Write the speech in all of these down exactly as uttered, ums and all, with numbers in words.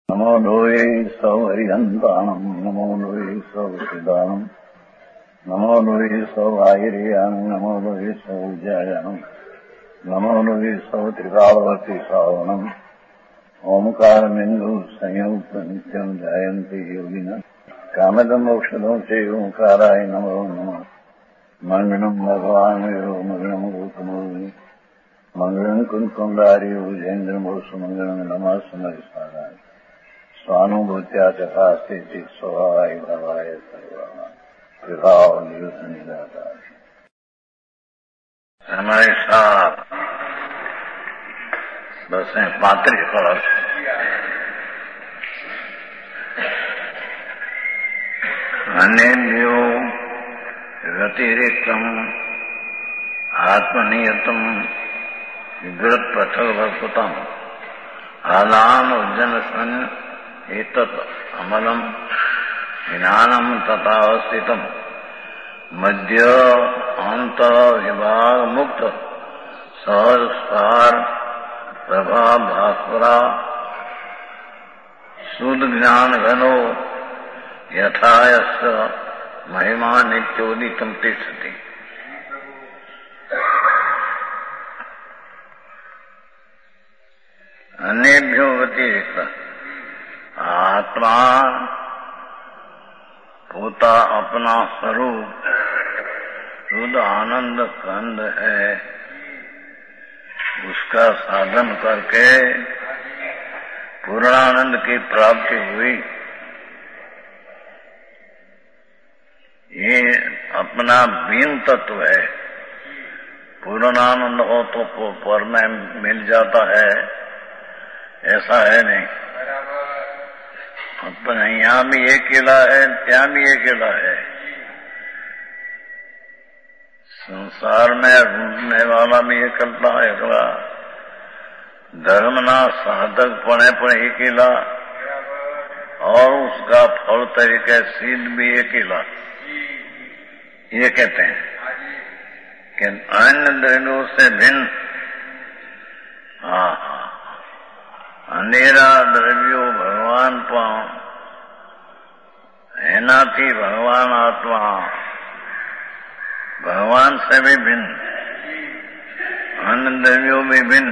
नमो लोये सौहरिहन्ताणम् नमो लोये सौहृदानम् नमो लोये सौभागिर्यानम् नमो लोये सौविजयानम् नमो लोये सौत्रिकालवती सावनम् ओंकारमिन्दु संयुक्त नित्यम् जायन्ति योगिनः कामदम् मोक्षदम् च ओंकाराय नमो नमः मङ्गलम् भगवान् वीरो मङ्गलम् गौतमोऽग्नि मङ्गलम् कुन्कुण्डारि भुजेन्द्रमोसु मङ्गलम् नमः समरिसाराय स्वानुभूत्या चकास्ते स्वभावाय भवाय सर्वा विभाव नियुक्त निराकार। हमारे साथ बसें पात्री कलश अन्येभ्यो व्यतिरिक्तम् आत्मनियतम् विगृत पथवस्तुतम् आदान उज्जन सन एतत् अमलम् ज्ञानम् तथावस्थितम् मध्य अंत विभाग मुक्त सहज सार प्रभा भास्वरा शुद्ध ज्ञान घनो यथायस्य महिमा नित्योदितम् तिष्ठति। अन्येभ्यो व्यतिरिक्त आत्मा होता अपना स्वरूप शुद्ध आनंद कंद है, उसका साधन करके पूर्णानंद की प्राप्ति हुई। ये अपना बीन तत्व है। पूर्णानंद हो तो पर में मिल जाता है, ऐसा है नहीं। अपना यहाँ भी एक किला है, ત્યાં भी एक किला है। संसार में ढूंढने वाला भी एक किला है, एकला धर्मना साधक पड़े पर एक किला और उसका फल तरीके सिद्ध भी एक किला। ये कहते हैं कि अन्य द्रव्यों से भिन्न हाँ हाँ अंधेरा द्रव्यो भगवान पाओ एनाथी भगवान आत्मा भगवान से भी भिन्न, अन्य द्रव्यों में भिन्न,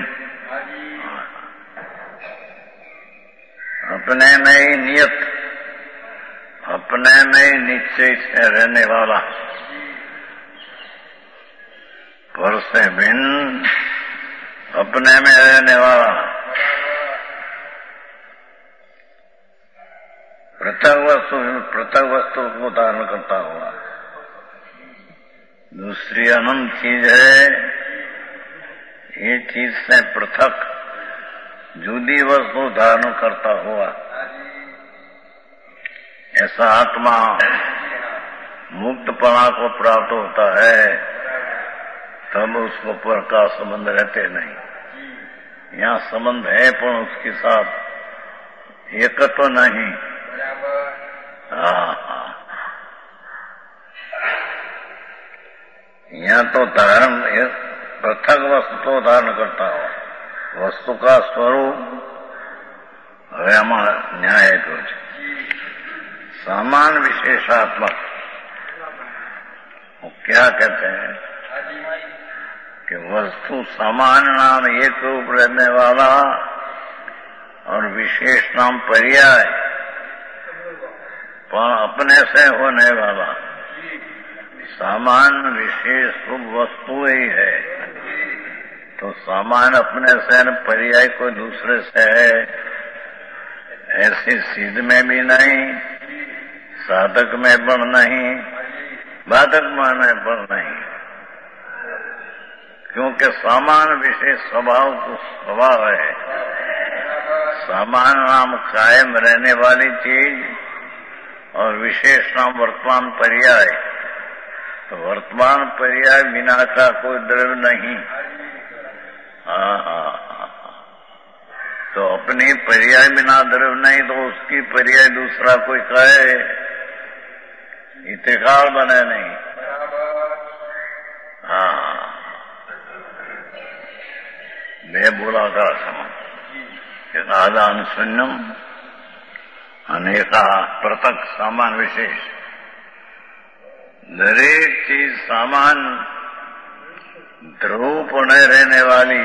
अपने में ही नियत, अपने में ही निश्चय से रहने वाला, पर से भिन्न अपने में रहने वाला, पृथक वस्तु पृथक वस्तु को धारण करता हुआ। दूसरी अनंत चीज है, ये चीज से पृथक जुदी वस्तु धारण करता हुआ। ऐसा आत्मा मुक्तपणा को प्राप्त होता है, तब उसको पर का संबंध रहते नहीं। यहाँ संबंध है पर उसके साथ एकत्व तो नहीं। यहाँ तो धारण पृथक वस्तु तो धारण करता हो, वस्तु का स्वरूप हमारा न्याय कुछ समान विशेषात्मक। वो क्या कहते हैं कि वस्तु समान नाम एक रूप रहने वाला और विशेष नाम पर्याय पर अपने से होने वाला। सामान विशेष रूप वस्तु ही है, तो सामान अपने से न पर्याय कोई दूसरे से है, ऐसी सिद्ध में भी नहीं, साधक में पण नहीं, बाधक में पण नहीं। क्योंकि सामान विशेष स्वभाव तो स्वभाव है। सामान नाम कायम रहने वाली चीज और विशेष नाम वर्तमान पर्याय। तो वर्तमान पर्याय बिना का कोई द्रव्य नहीं। हाँ हाँ, तो अपनी पर्याय बिना द्रव्य नहीं, तो उसकी पर्याय दूसरा कोई कहे इतिकाल बने नहीं। हाँ, मैं बोला का समान आदान शून्यम अनेका पृथक सामान विशेष। दरेक चीज सामान ध्रुवपणे रहने वाली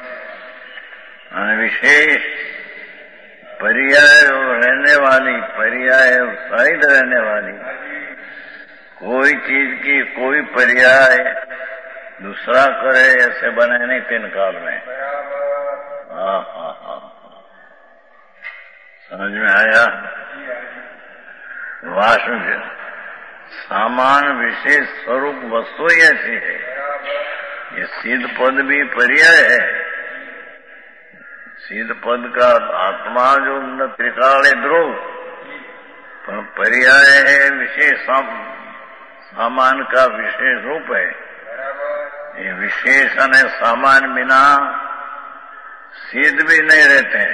और विशेष पर्याय रहने वाली, पर्याय सहित रहने वाली। कोई चीज की कोई पर्याय दूसरा करे ऐसे बने नहीं तीन काल में। हाँ हाँ हाँ, समझ में आया? वास्तव सामान विशेष स्वरूप वस्तु ही ऐसी है। ये सिद्ध पद भी पर्याय है। सिद्ध पद का आत्मा जो न त्रिकाल ध्रुव, पर पर्याय है विशेष सामान का विशेष रूप है। ये विशेषण है, सामान बिना सिद्ध भी नहीं रहते।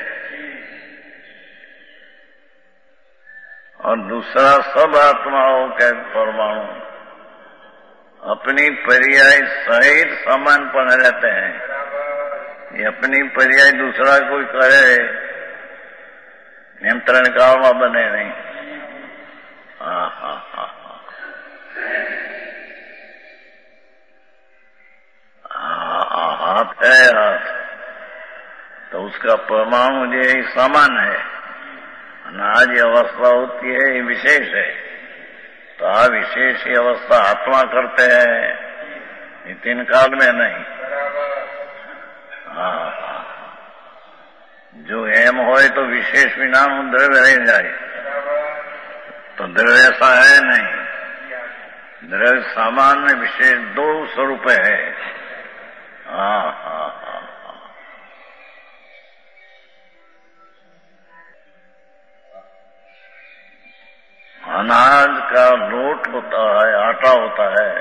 और दूसरा सब आत्माओं के परमाणु अपनी पर्याय सहित समानपन रहते हैं। ये अपनी पर्याय दूसरा कोई करे नियंत्रण काल में बने नहीं। हाँ हाँ हाँ हाँ, हाथ है हाथ तो उसका परमाणु जो है समान है। आज ये अवस्था होती है ये विशेष है, तो आ विशेष ही अवस्था आत्मा करते हैं, ये तीन काल में नहीं। हाँ हाँ, जो एम होए तो विशेष बिना द्रव्य रह जाए, तो द्रव्य ऐसा है नहीं। द्रव्य सामान्य विशेष दो स्वरूप है। हाँ हाँ हाँ, अनाज का लोट होता है, आटा होता है।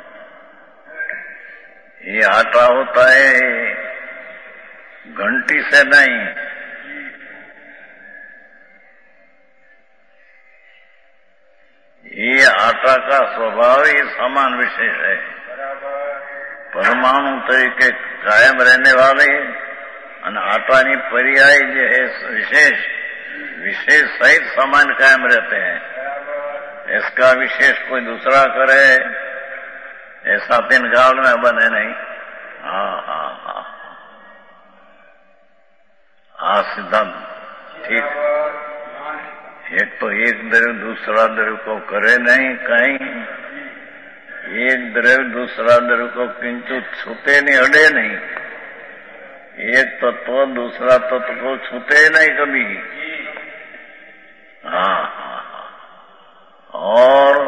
ये आटा होता है घंटी से नहीं, ये आटा का स्वभाव ही समान विशेष है। परमाणु तरीके कायम रहने वाले और आटा की पर्याय जो है विशेष विशेष सहित समान कायम रहते हैं। इसका विशेष कोई दूसरा करे ऐसा तीन काल में बने नहीं। हाँ हाँ हाँ हाँ, सिद्धांत ठीक। एक तो एक द्रव्य दूसरा द्रव्य को करे नहीं कहीं, एक द्रव्य दूसरा द्रव्य को किंतु छूते नहीं, अड़े नहीं। एक तत्व दूसरा तत्व को छूते नहीं कभी। हाँ, और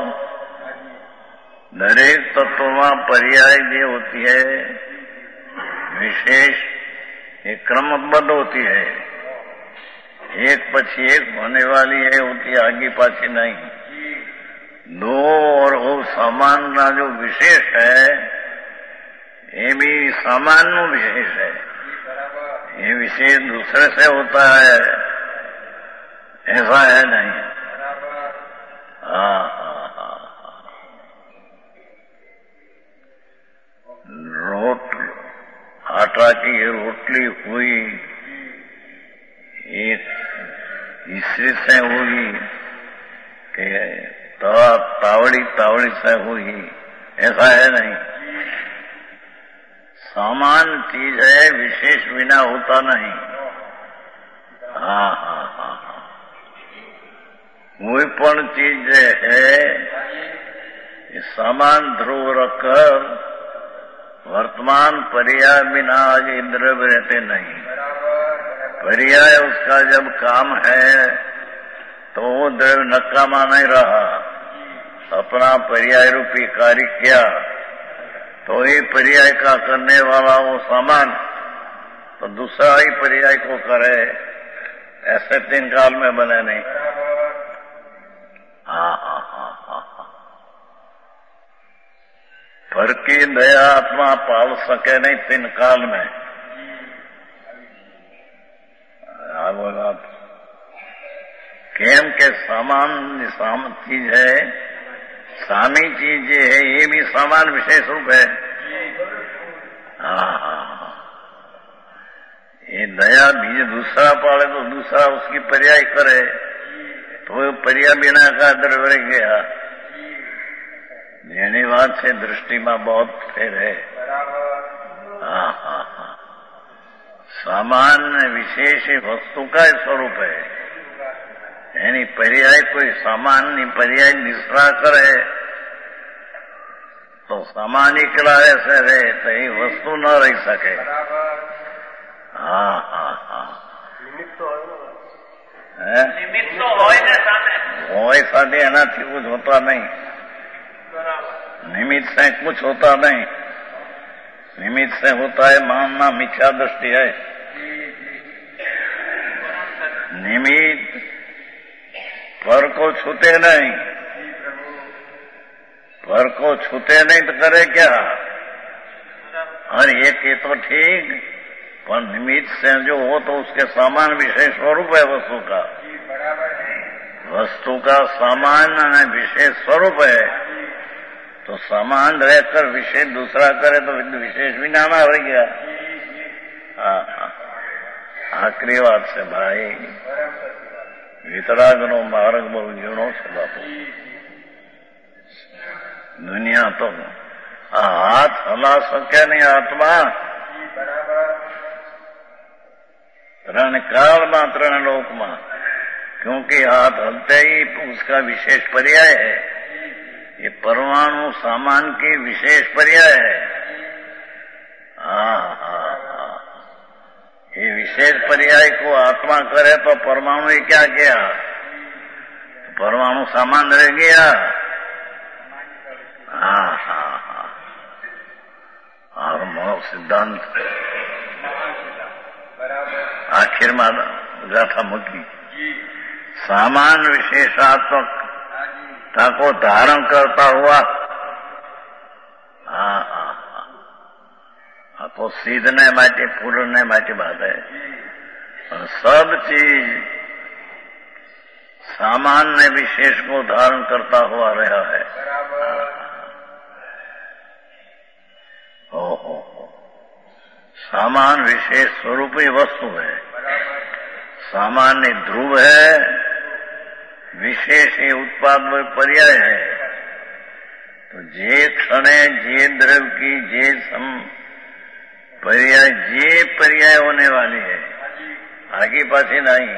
दरेक तत्व में पर्याय जो होती है विशेष, एक क्रमबद्ध होती है, एक पछी एक होने वाली है, होती आगे पाछी नहीं। दो और वो समान का जो विशेष है ये भी सामान्य विशेष है। ये विशेष दूसरे से होता है ऐसा है नहीं। हाँ हाँ हाँ, रोट आटा की रोटली हुई एक इससे से हुई कि तवा तावड़ी तावड़ी से हुई, ऐसा है नहीं। समान चीज है, विशेष बिना होता नहीं। हाँ हाँ हाँ हाँ, कोई पण चीज है समान ध्रुव रखकर वर्तमान पर्याय बिना आगे द्रव्य रहते नहीं। पर्याय उसका जब काम है तो वो द्रव्य नकामा नहीं रहा, अपना पर्याय रूपी कार्य किया तो ही पर्याय का करने वाला वो समान तो दूसरा ही पर्याय को करे, ऐसे तीन काल में बने नहीं। हाँ हाँ हाँ हाँ हाँ, पर की दया आत्मा पाल सके नहीं तीन काल में। बोला केम के समान साम चीज है, सामी चीज ये है, ये भी समान विशेष रूप है। हाँ हाँ, ये दया बीज दूसरा पाले तो दूसरा उसकी पर्याय करे, तो पर्या बिना का द्रव्य गया। જેની વાત છે દૃષ્ટિમાં बहुत ફેર है। हाँ हाँ हाँ सामान्य विशेष वस्तु का स्वरूप है। यानी पर्याय कोई सामान्य पर्याय निश्रा करे तो सामानिकला ऐसे रहे तो ये वस्तु न रही सके। हाँ हाँ हाँ નિમિત્ત તો હોય ને સામે હોય સાથે એનાથી कुछ होता नहीं। निमित्त से कुछ होता नहीं। निमित्त से होता है मानना मिथ्या दृष्टि है। निमित्त पर को छूते नहीं। पर को छूते नहीं तो करे क्या? और एक ये तो ठीक, पर निमित्त से जो हो तो उसके सामान विशेष स्वरूप है वस्तु का। वस्तु का सामान विशेष स्वरूप है तो सामान रहकर विशेष दूसरा करे तो विशेष भी नाना रह गया। हाँ हाँ आखिरी बात से भाई वितरागनो मार्ग बहु जीर्णो से बापू दुनिया तो हाथ हला सके नहीं आत्मा त्रण काल में त्रण लोक में, क्योंकि हाथ हलते ही उसका विशेष पर्याय है। ये परमाणु सामान की विशेष पर्याय है। हाँ हाँ हाँ ये विशेष पर्याय को आत्मा करे तो परमाणु ही क्या किया? परमाणु सामान रह गया। हाँ हाँ हाँ और मोह सिद्धांत आखिर में गाथा मुकी सामान विशेषात्मक को धारण करता हुआ। हाँ हाँ हाँ तो सीधने माटे पूरने माटे बात है। सब चीज सामान्य विशेष को धारण करता हुआ रहा है। ओ हो सामान विशेष स्वरूपी वस्तु है। सामान्य ध्रुव है, विशेष ये उत्पाद पर्याय है। तो जे क्षणे जे द्रव्य की जे सम पर्याय जे पर्याय होने वाली है आगे पाछे नहीं।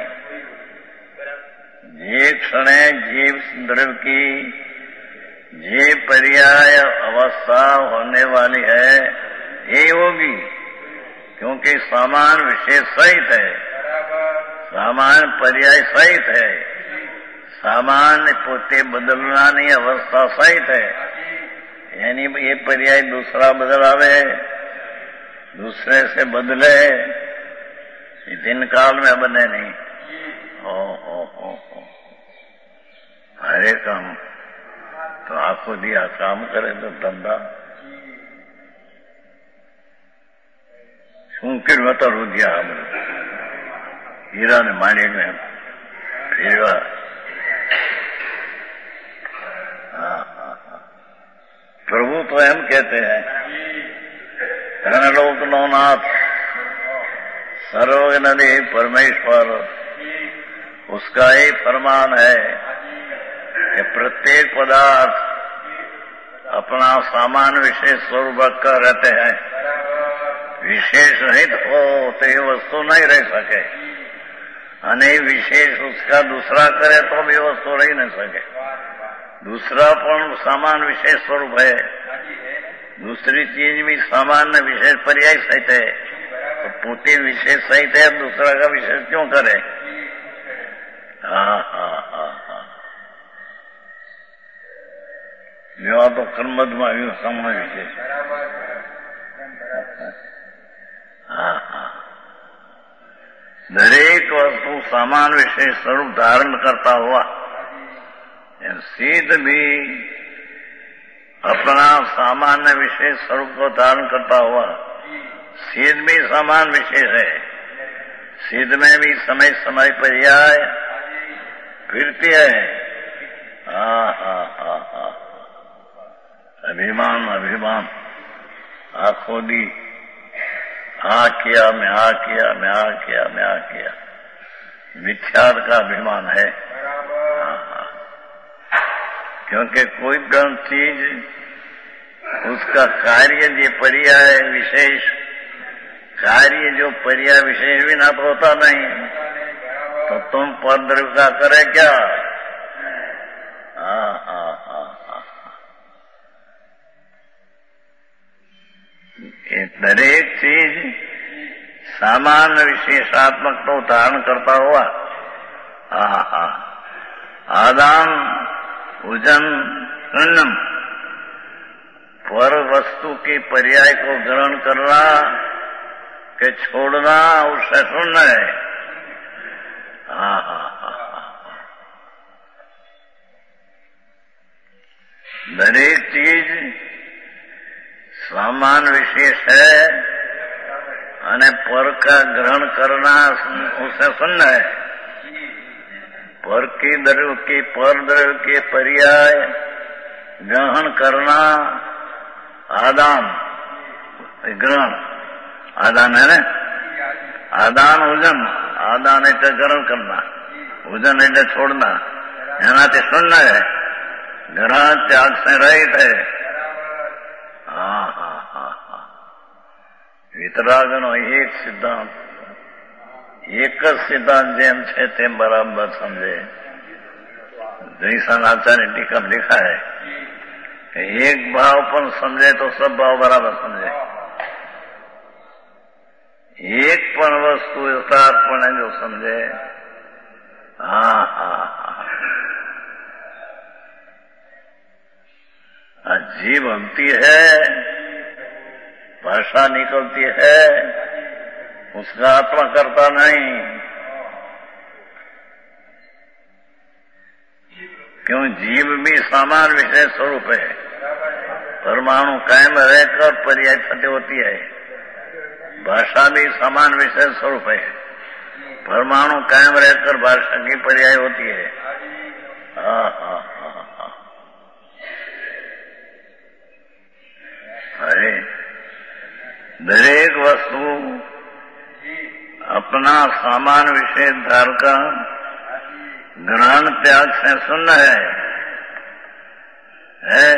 जे क्षणे जे द्रव्य की जे पर्याय अवस्था होने वाली है ये होगी, क्योंकि सामान विशेष सहित है, सामान पर्याय सहित है, सामान्य पोते बदलनानी अवस्था सहित है। यानी ये पर्याय दूसरा बदलावे, दूसरे से बदले, दिन काल में बने नहीं। ओ हो हो हो हरे काम तो आखो दिया काम करे तो धंधा શું કર્યું હતા રૂધિયા હીરા ને માણીને ફેરવા। हाँ हाँ हाँ प्रभु तो एम कहते हैं धनलोक नो नाथ सर्व नदी परमेश्वर उसका ही फरमान है कि प्रत्येक पदार्थ अपना सामान विशेष स्वरूप रखकर रहते हैं। विशेष रहित हो तो ये वस्तु नहीं रह सके, अने विशेष उसका दूसरा करे तो भी वस्तु रह नहीं सके। दूसरा पण सामान विशेष स्वरूप है, दूसरी चीज भी सामान्य विशेष पर्याय सहित है। तो पोते विशेष सहित है, दूसरा का विशेष क्यों करे? हाँ हाँ हाँ हाँ जो तो कर्मद में આવ્યું સામાન્ય વિશેષ। हाँ हाँ दरेक वस्तु सामान विशेष स्वरूप धारण करता हुआ सिद्ध भी अपना सामान्य विशेष स्वरूप को धारण करता हुआ। सिद्ध भी समान विशेष है, सिद्ध में भी समय समय पर्याय फिरती है। हाँ हाँ हाँ हाँ अभिमान अभिमान आखो दी आ किया मैं आ किया मैं आ किया मैं आ किया मिथ्याद का अभिमान है। क्योंकि कोई पण चीज उसका कार्य जो पर्याय विशेष, कार्य जो पर्याय विशेष भी ना तो होता नहीं, तो तुम परद्रव्य का करे क्या? हाँ हाँ हाँ हाँ, ये दरेक चीज सामान्य विशेषात्मक तो धारण करता हुआ। हाँ हाँ, आदान उजन सुन्नम, पर वस्तु के पर्याय को ग्रहण करना के छोड़ना उससे सुनना है। हाँ हाँ हाँ, दरेक चीज सामान्य विशेष है અને पर का ग्रहण करना उसे सुनना है। पर के द्रव्य के पर द्रव्य के पर्याय ग्रहण करना आदान ग्रहण, आदान है ना, आदान उजन, आदान એટલે ગ્રહણ करना, उजन એટલે छोड़ना, એનાથી सुनना है, ग्रहण त्याग से रहित है। हाँ हाँ हाँ हाँ, વિતરાગનો એક સિદ્ધાંત, એક જ સિદ્ધાંત જેમ છે તેમ બરાબર સમજે। જયસાન આચાર્ય ટીકા लिखा है कि एक भाव पर समझे तो सब भाव बराबर समझे। एक पण वस्तु यथार्थपणे जो समझे, हाँ हाँ हाँ, जीव बनती है, भाषा निकलती है, उसका आत्मा करता नहीं। क्यों? जीव भी समान विषय स्वरूप है, परमाणु कायम रहकर पर्याय फते होती है, भाषा भी समान विषय स्वरूप है, परमाणु कायम रहकर भाषा की पर्याय होती है। हाँ हाँ हाँ हाँ, अरे दरेक वस्तु अपना सामान विशेष धार का ग्रहण त्याग से सुन्न है, है?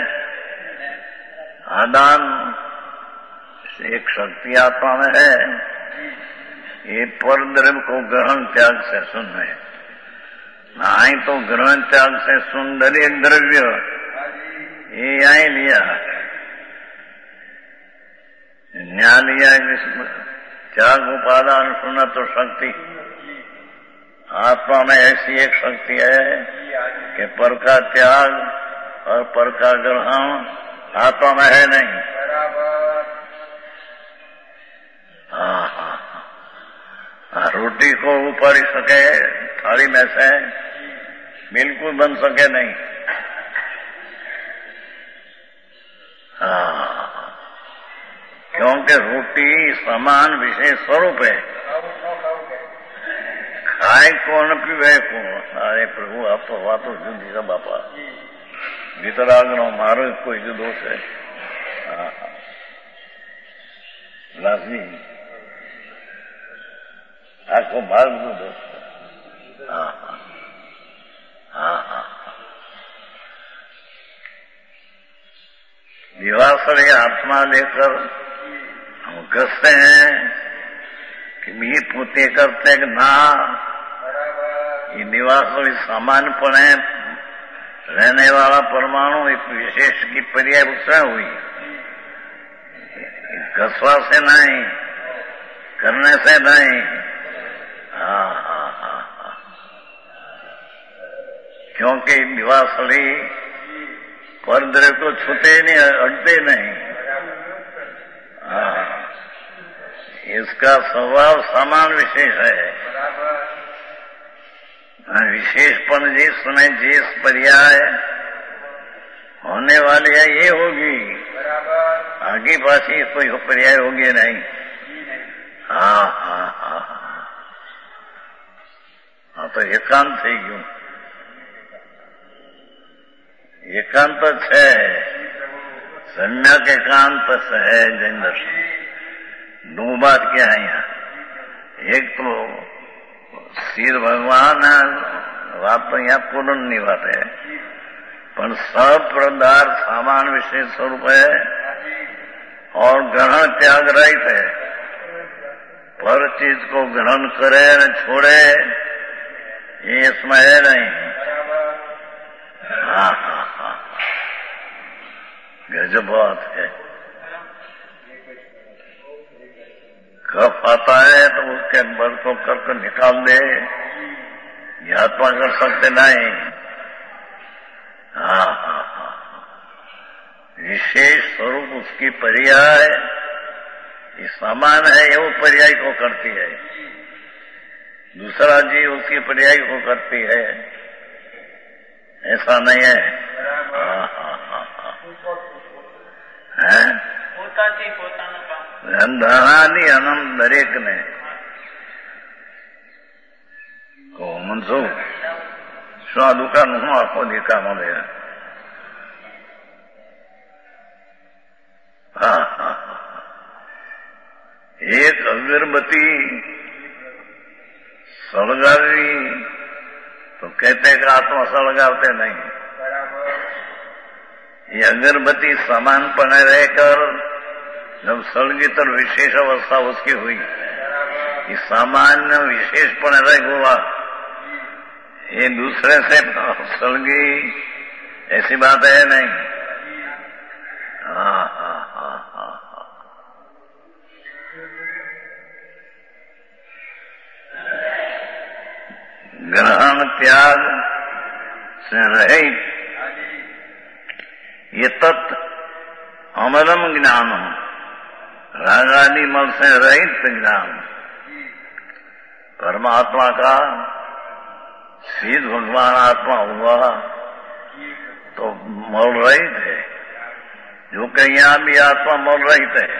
आदान एक शक्ति आत्मा में है, ये पर द्रव्य को ग्रहण त्याग से सुन्न है। आई तो ग्रहण त्याग से सुन दरेक द्रव्य ये आई लिया, न्याय लिया त्याग उपादान सुना तो शक्ति, आत्मा में ऐसी एक शक्ति है कि पर का त्याग और पर का ग्रहण आत्मा में है नहीं। हाँ हाँ हाँ, रोटी को ऊपर ही सके थाली में से बिल्कुल बन सके नहीं। हाँ, क्योंकि रोटी समान विशेष स्वरूप है, खाए कौन पीवे कौन। अरे प्रभु आप तो वातो जुदी का बापा वितरागनो मारो कोई जो दोष है। लाजी आखो मार जो दोष है। हाँ हाँ हाँ हाँ, विवासरे आत्मा लेकर हम कसते हैं कि ये पोते करते कि ना, ये निवास सामान्यपणे रहने वाला परमाणु एक विशेष की पर्याय उत्साह हुई, कसवा से नहीं, करने से नहीं। हाँ हाँ हाँ हाँ, क्योंकि निवासली पर द्रव्य को छूते नहीं, अटते नहीं। हाँ, इसका स्वभाव समान विशेष है। विशेषपन जिसमें जिस पर्याय होने वाली है ये होगी, आगे पाछी कोई पर्याय होगी नहीं। हाँ हाँ हाँ हाँ, तो एकांत थी गયું, एकांत है सम्यक एकांत है जैन दर्शन। दो बात क्या है यहाँ, एक तो शिव भगवान बात तो यहाँ पूर्ण बात है, પણ સપદાર્થ સામાન વિશેષ સ્વરૂપ है और ग्रहण त्याग रहित है। पर चीज को ग्रहण करे न छोड़े ये इसमें है नहीं। हाँ हाँ हाँ गजब बात है। कफ आता है तो उसके बल को करके निकाल दे, ये आत्मा कर सकते नहीं। हाँ हाँ हाँ विशेष स्वरूप उसकी पर्याय ये समान है, ये वो पर्याय को करती है। दूसरा जीव उसकी पर्याय को करती है, ऐसा नहीं है। हाँ हाँ हाँ हाँ है પોતાથી પોતાનું કામ ધનાની અનંત દરેકને કહો મનસુખ શું આ દુકાન હું આખો દેખામાં લે। હા હા એક અગરબત્તી સળગાવી तो कहते कि आत्मा सळगावते नहीं। ये अगरबत्ती समानपणे रहकर जब सड़गी तो विशेष अवस्था उसकी हुई, ये सामान्य विशेषपणे रह हुआ, ये दूसरे से सड़गी ऐसी बात है नहीं। हाँ हाँ हाँ हाँ ग्रहण त्याग से रहित ये तत्व अमरम ज्ञान, रागादि मल से रहित ज्ञान परमात्मा का सीध भगवान आत्मा हुआ तो मल रहित है। जो कि यहाँ भी आत्मा मल रहित है,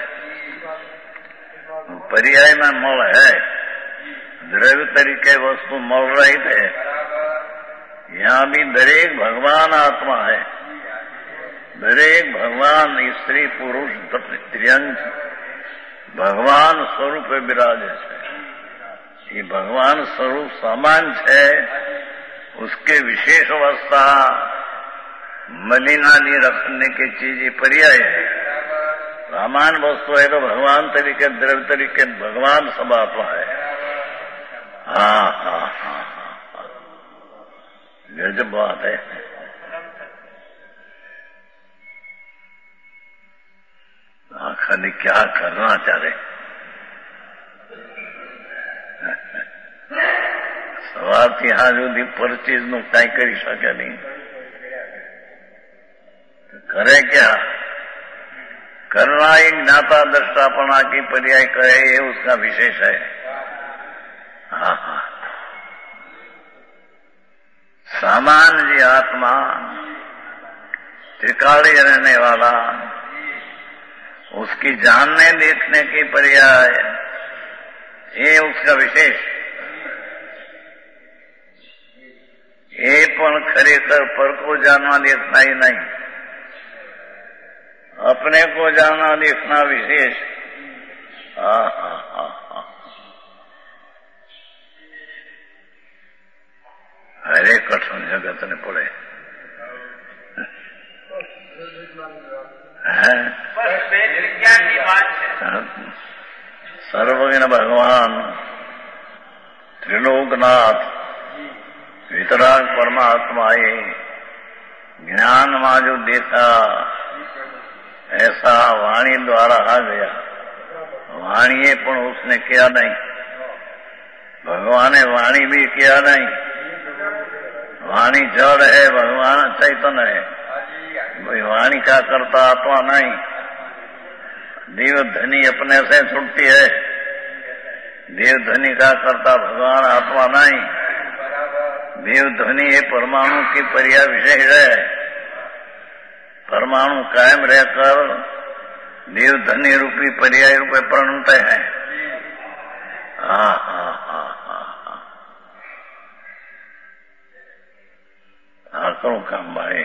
पर्याय में मल है, द्रव्य तरीके वस्तु मल रहित है। यहाँ भी दरेक भगवान आत्मा है, दरेक भगवान स्त्री पुरुष त्रियंग भगवान स्वरूप विराजे है। ये भगवान स्वरूप समान है, उसके विशेष अवस्था मलिनादि रखने की चीज पर्याय है। सामान वस्तु है तो भगवान तरीके द्रव्य तरीके भगवान सब आत्मा है। हाँ हाँ हाँ हाँ गजब बात है। खाली क्या करना चाहे સવારથી હા સુધી પર ચીજનું કાંઈ કરી શકે નહીં, કરે क्या करना ही ज्ञाता दृष्टापना की पर्याय करे, ये उसका विशेष है। हाँ हाँ सामान जी आत्मा त्रिकाली रहने वाला, उसकी जानने देखने की पर्याय ये उसका विशेष। ये पण खरेखर पर को जानना देखना ही नहीं, अपने को जानना देखना विशेष। हाँ हाँ हाँ हाँ हरे कठिन जगत ने पड़े सर्वज्ञ भगवान त्रिलोकनाथ वितराग परमात्मा ये ज्ञान में जो देखा ऐसा वाणी द्वारा आ गया। वाणी पण उसने किया नहीं, भगवान ने वाणी भी किया नहीं। वाणी जड़ है, भगवान चैतन्य है। वाणी का करता आत्मा नहीं। देवधनी अपने से छुटती है, देवधनी का करता भगवान आत्मा नहीं। देवध्वनि ये परमाणु की पर्याय विशेष है। परमाणु कायम रहकर देवध्वनि रूपी पर्याय रूपे प्रणते हैं। हाँ हाँ हाँ हाँ हाँ हाँ करो काम भाई।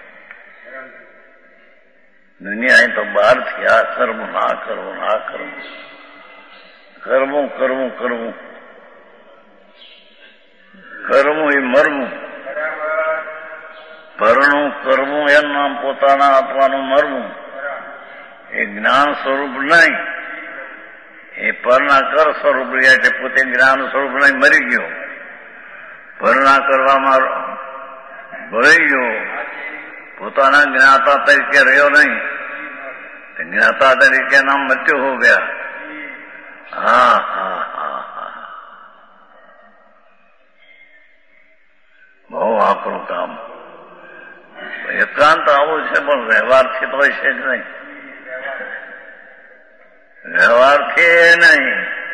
दुनिया है तो बाहर थी आ कर्म ना करो ना करो कर्मो कर्मो कर्मो कर्मो ही मरमो પરનું કરવું એમ નામ પોતાના આત્માનું મરવું એ જ્ઞાન સ્વરૂપ નહીં, એ પરના કર સ્વરૂપ રહ્યા છે. પોતે જ્ઞાન સ્વરૂપ નહીં, મરી ગયો. પરના કરવામાં ભરાઈ ગયો, પોતાના જ્ઞાતા તરીકે રહ્યો નહીં. જ્ઞાતા તરીકે નામ મૃત્યુ હો ગયા. હા હા હા હા, બહુ આકરું કામ. એકાંત આવું છે, પણ વ્યવહારથી તો હોય છે જ નહીં. व्यवहार नहीं,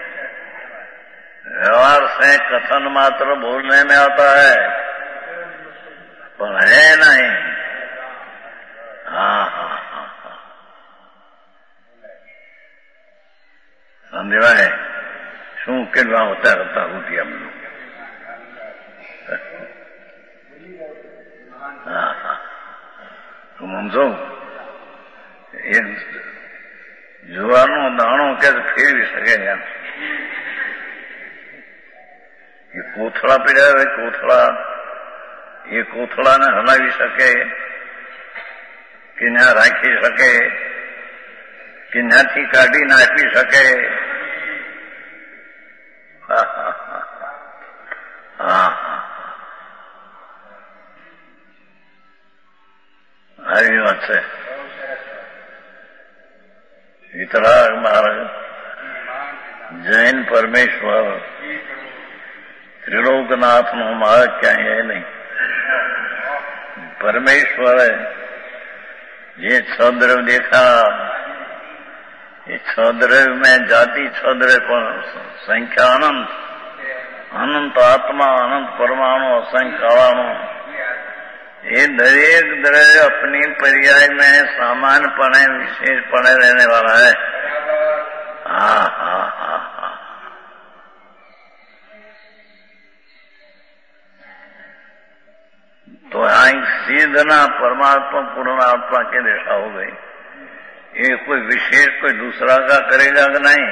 व्यवहार से कथन मात्र बोलने में आता है, पर है नहीं. हाँ हाँ हाँ हाँ, समझवाए शू केलवा होता रहता होती हम लोग. हाँ हाँ, तुम समझो एक જુવારનો દાણો કે ફેરવી શકે એમ. એ કોથળા પીડ્યા હોય, કોથળા એ કોથળાને હલાવી શકે કે ના રાખી શકે કે ત્યાંથી કાઢીને આપી શકે. હા હા હા, આવી વાત છે. વિતરાગ મહારાજ જૈન પરમેશ્વર ત્રિલોકનાથનો માર્ગ ક્યાંય है नहीं. परमेश्वर है, ये छ द्रव्य देखा, ये छ द्रव्य में जाति छ द्रव्य पर संख्या अनंत, अनंत आत्मा, अनंत परमाणु, असंख्य कालाणु, ये दरेक द्रव्य अपनी पर्याय में सामान्यपणे विशेषपणे रहने वाला है. हाँ हाँ हाँ हाँ, तो यहाँ सीधना परमात्मा पूर्ण आत्मा की दिशा हो गई. ये कोई विशेष कोई दूसरा का करेगा कि नहीं.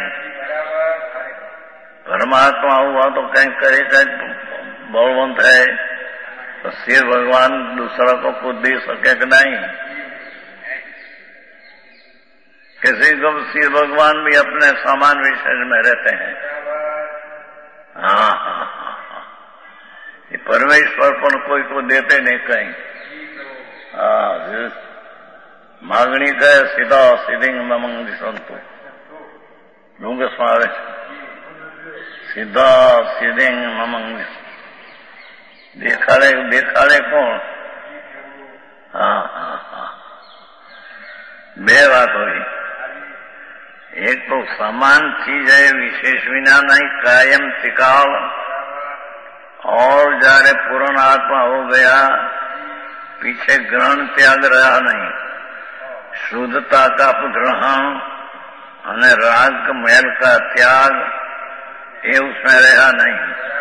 परमात्मा हुआ तो कहीं करे, कहीं बलवंत है तो शिव भगवान दूसरा को कुछ दे सके कि नहीं. किसी को शिव भगवान भी अपने समान विशेष में रहते हैं. हाँ हाँ हाँ हाँ, ये परमेश्वर पर कोई को देते नहीं कहीं. हाँ, मांगनी कहे सीधा सीधी न मंगी संतो लूंगे स्वारे सीधा सीधे न मंगी देखाड़े देखाड़े कौन. हाँ हाँ हाँ, બે વાત હોય. एक तो समान चीज है, विशेष विना नहीं, कायम टिकाव. और जारे पूर्ण आत्मा हो गया, पीछे ग्रहण त्याग रहा नहीं. शुद्धता का ग्रहण અને રાગ મેલ का त्याग ये उसमें रहा नहीं.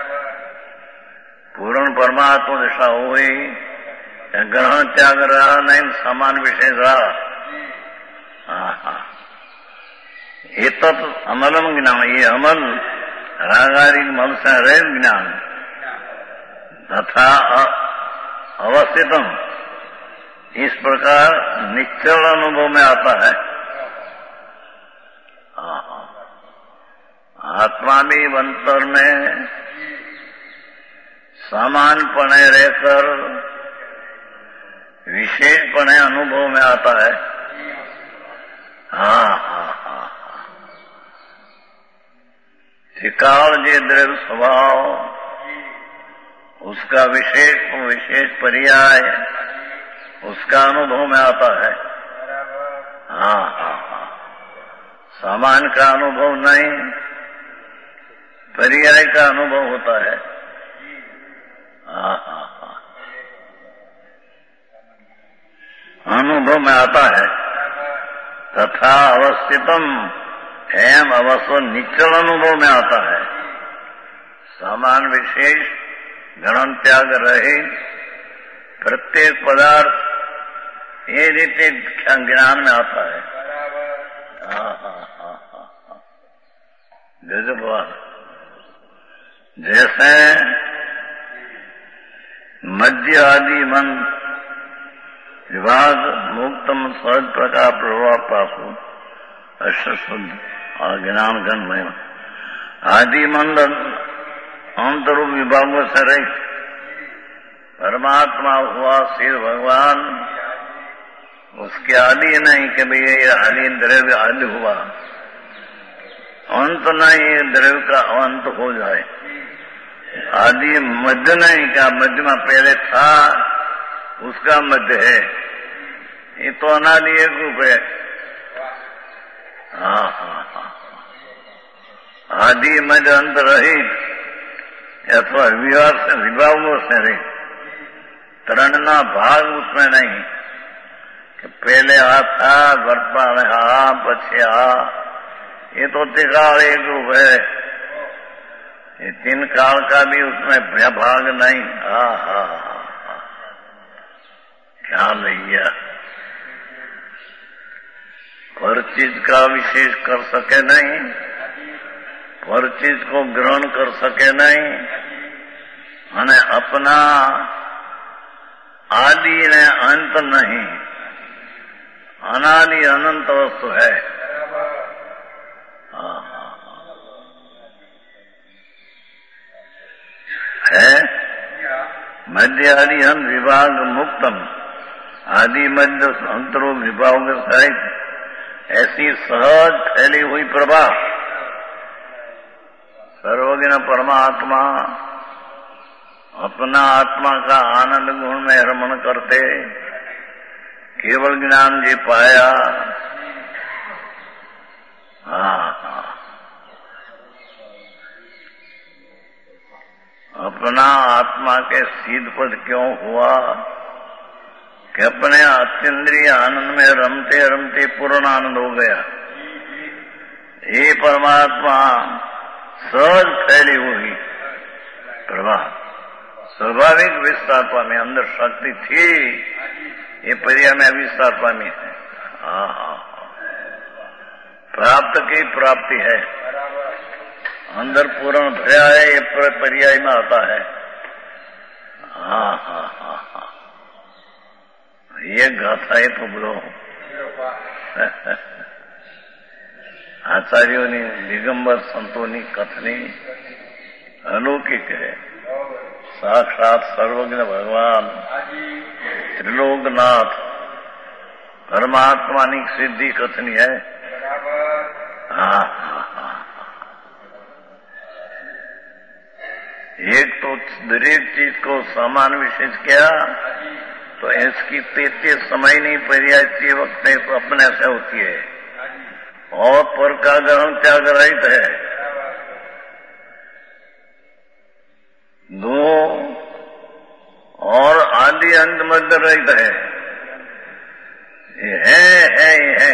पूर्ण परमात्मा दिशा हुई, ग्रहण त्याग रहा नहीं, समान विशेष रहा. हाँ हाँ, ये तत्व अमलम ज्ञान, ये अमल रागारिक मल से रहित ज्ञान तथा अवस्थितम इस प्रकार निश्चल अनुभव में आता है. आत्मा भी अंतर में समानपणे रहकर विशेषपणे अनुभव में आता है. हाँ हाँ हाँ, त्रिकाल जे द्रव्य स्वभाव उसका विशेष विशेष पर्याय उसका अनुभव में आता है. हाँ हाँ हाँ, समान का अनुभव नहीं, पर्याय का अनुभव होता है. हाँ हाँ हाँ, अनुभव में आता है. तथा अवस्थितम एम अवस्थ निश्चल अनुभव में आता है. समान विशेष गणन त्याग रहे प्रत्येक पदार्थ ये रीति ज्ञान में आता है. हाँ हाँ हाँ हाँ, गजब बात. जैसे मध्य आदि मन વિભાગ મુક્તમ સહજ પ્રકાર પ્રભાવ પાસુ અશ્વશુદ્ધ જ્ઞાન ઘનમય आदि मंद अंतरूप विभागों से रहित परमात्मा हुआ शिव भगवान, उसके आदि नहीं कि भाई ये आदि द्रव्य आदि हुआ, अंत नहीं द्रव्य का अंत हो जाए, आदि मध्य नहीं क्या मध्य में पहले था उसका मध्य है, ये तो अनादि एक रूप है। हाँ हाँ हाँ आदि मध्य अंत रहित अथवा विभाग से विभागों से रहित, त्रणना भाग उसमें नहीं कि पहले आ था वर्तमान है आ पछे आ, ये तो त्रिकाल एक रूप है, ये तीन काल का भी उसमें भाग नहीं। हा हा हा क्या लिया पर चीज का विशेष कर सके नहीं, पर चीज को ग्रहण कर सके नहीं, અને अपना आदि ने अंत नहीं, अनादि अनंत वस्तु है। है मध्य आदि अंत विभाग मुक्तम, आदि मध्य अंतरो विभाग सहित ऐसी सहज फैली हुई प्रभा सर्वज्ञ परमात्मा अपना आत्मा का आनंद गुण में रमण करते केवल ज्ञान जी पाया। हाँ हाँ अपना आत्मा के सीध पद क्यों हुआ कि अपने अत्यंद्रीय आनंद में रमते रमते पूर्ण आनंद हो गया। ये परमात्मा सहज फैली हुई प्रभा स्वाभाविक विस्तार पामी, अंदर शक्ति थी, ये पर्याय में विस्तार पामी है। हाँ हाँ प्राप्त की प्राप्ति है, अंदर पूर्ण भया है, ये पर्याय में आता है। हाँ हाँ हाँ हाँ ये गाथा है तो बोलो आचार्योની દિગંબર સંતોની કથની અલૌકિક है। साक्षात सर्वज्ञ भगवान त्रिलोकनाथ परमात्मा की सिद्धि कथनी है। हाँ हाँ हाँ एक तो दरेक चीज को समान विशेष किया तो इसकी तेते समय नहीं पर्याय वक्त तो अपने से होती है और पर का ग्रहण त्याग रहित है। दो और आदि अंत मध्य रहित है। ये है है ये है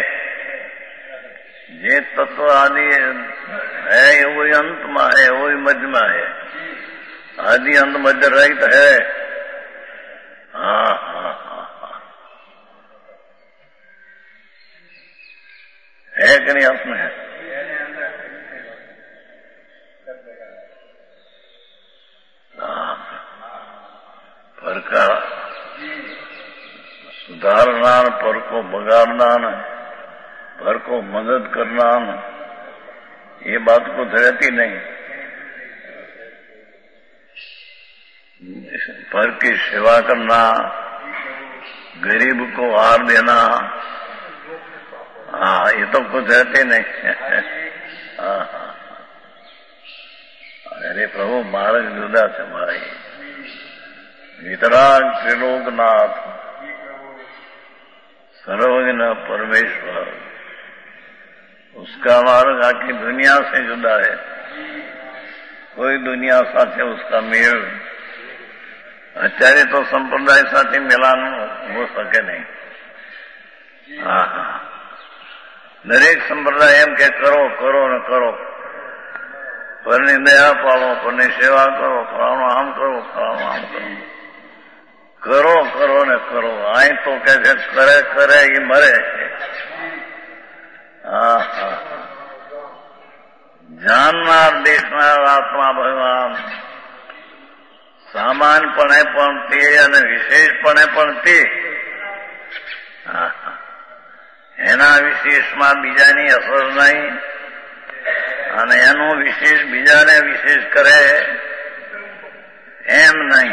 ये तत्व आदि है, वही अंत में है, वही मध्य में है, आदि अंत मध्य रहित है। हाँ हाँ हाँ हाँ है कि नहीं उसमें है? हाँ पर का सुधारना, पर को बगाड़ना, पर को मदद करना, ये बात को रहती नहीं। पर की सेवा करना, गरीब को आहार देना, हाँ ये तो कुछ रहते नहीं। हाँ हाँ अरे प्रभु मार्ग जुदा से मारे वितराग त्रिलोकनाथ सर्वज्ञ परमेश्वर, उसका मार्ग आखी दुनिया से जुदा है। कोई दुनिया साथे उसका मेल અત્યારે તો સંપ્રદાય સાથે મિલાન હો શકે નહીં। હા હા દરેક સંપ્રદાય એમ કે કરો કરો ને કરો, પરની દયા પાડો, પરની સેવા કરો, ફલાણું આમ કરો, ફલાણું આમ કરો, કરો કરો ને કરો। અહીં તો કે છે કરે કરે એ મરે। હા હા જાણનાર દેખનાર આત્મા ભગવાન સામાન્યપણે પણ તે અને વિશેષપણે પણ તે એના વિશેષમાં બીજાની અસર નહીં અને એનું વિશેષ બીજાને વિશેષ કરે એમ નહીં.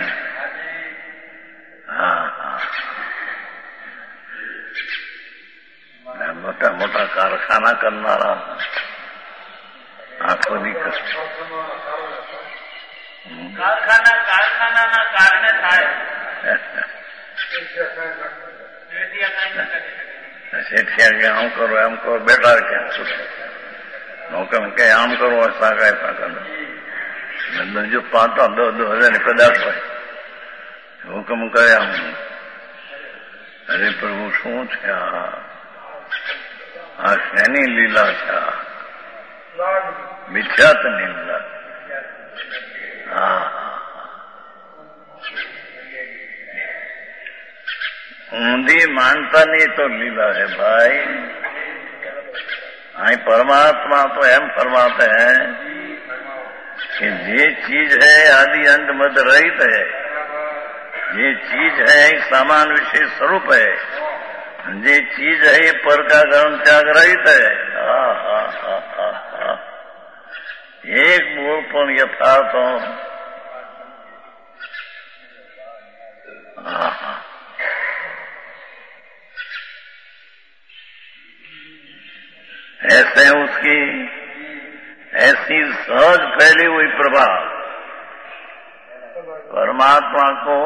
હા હા મોટા મોટા કારખાના કરનારા આખો દીકરો કારખાના કારખાનાના કારણે થાય. શેઠિયા કે આમ કરો એમ કરો બેઠા કે નોકમ કે આમ કરો સાકાય સાકા જો પાંચા દસ દસ હજાર ની પદાર્થ હોય હુકમ કરે આમ. અરે પ્રભુ શું છે આ શેની લીલા છે મિથ્યાતની લીલા. હા ઊંધી માનતાની તો લીલા है भाई. आई परमात्मा तो एम फरमाते हैं कि ये चीज है आदि अंत मद रहित है, ये चीज है एक सामान विशेष स्वरूप है, ये चीज है ये पर का गण त्याग रहित है. हा हा हा हा हा एक बोल पण यथार्थ हो. हा हा ऐसे उसकी ऐसी सहज फैली हुई प्रभा परमात्मा को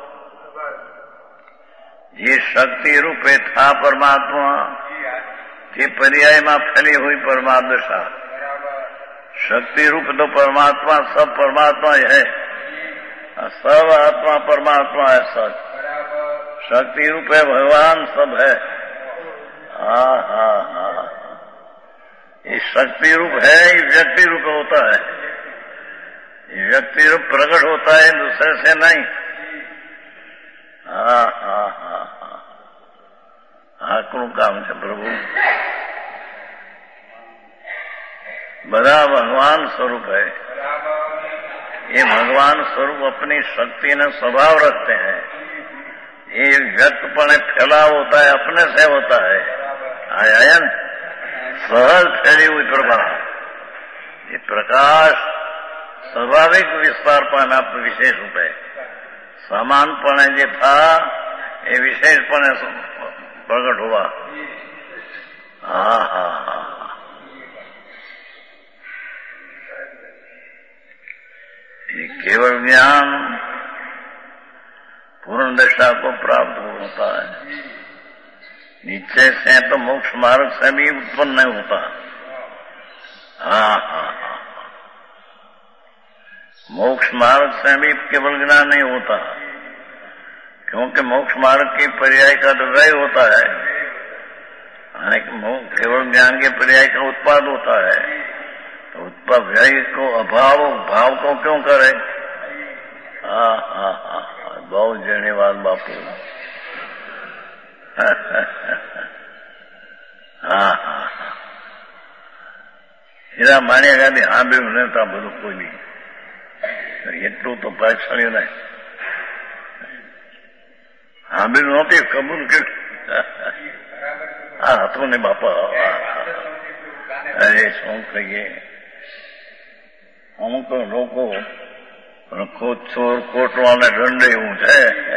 ये शक्ति रूपे था परमात्मा के पर्याय में फैली हुई परमादशा. शक्ति रूप तो परमात्मा सब परमात्मा है, सब आत्मा परमात्मा है सच. शक्ति रूप है भगवान सब है. हा हा हा ये शक्ति रूप है, ये व्यक्ति रूप होता है. ये व्यक्ति रूप प्रकट होता है दूसरे से नहीं. हा हा हा हा आकड़ू काम है प्रभु. बड़ा भगवान स्वरूप है. ये भगवान स्वरूप अपनी शक्ति ने स्वभाव रखते हैं. ये व्यक्तपणे फैलाव होता है, अपने से होता है. आया न सहज फैली हुई प्रभा. ये प्रकाश स्वाभाविक विस्तार पाना विशेष रूप है. समानपणे जे था ये विशेषपणे प्रकट हुआ. हा हा हा ये केवल ज्ञान पूर्ण दशा को प्राप्त होता है. नीचे से तो मोक्ष मार्ग से भी उत्पन्न नहीं होता. हाँ हाँ हाँ मोक्ष मार्ग से भी केवल ज्ञान नहीं होता, क्योंकि मोक्ष मार्ग की पर्याय का तो व्यय होता है. केवल ज्ञान के पर्याय का उत्पाद होता है. तो उत्पाद व्यय को अभाव भाव को क्यों करे. हाँ हाँ हाँ बहुत धन्यवाद बापू. હા હા હીરા માણ્યા ગાંધી સાંભળ્યું નતા બધું કોઈ નહીં. એટલું તો પાછળ્યું નહીં. સાંભળ્યું નહોતી કબૂલ કર્યું. હા હતું ને બાપા. અરે શું કહીએ અમુક લોકો ખોદ ચોર કોટવાને દંડ એવું છે.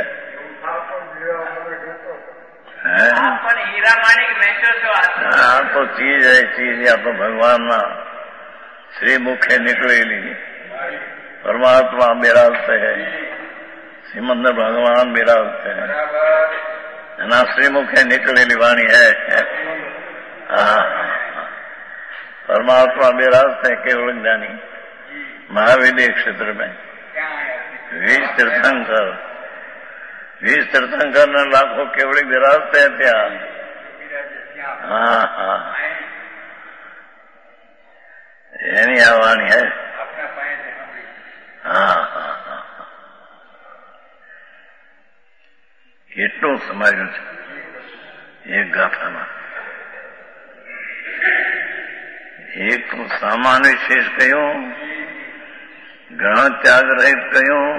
हीरा माणिक वेचो छो. हाँ तो चीज है चीज या तो भगवान ना श्री मुखे निकलेली परमात्मा बिराजते है. श्रीमंद भगवान बिराजते हैं. ना श्री मुखे निकलेली वाणी है. हाँ परमात्मा बिराजते हैं केवल ज्ञानी. महावीर क्षेत्र में वीर तीर्थंकर વીસ તીર્થંકર ને લાખો કેવડી બિરાજતે हैं ત્યાં. હા હા એની આ વાણી હે. હા હા હા કેટલું સમાજ્યું છે એક ગાથામાં. એક તો સામાન્ય વિશેષ કહ્યું, ગણ ત્યાગ રહિત કહ્યું.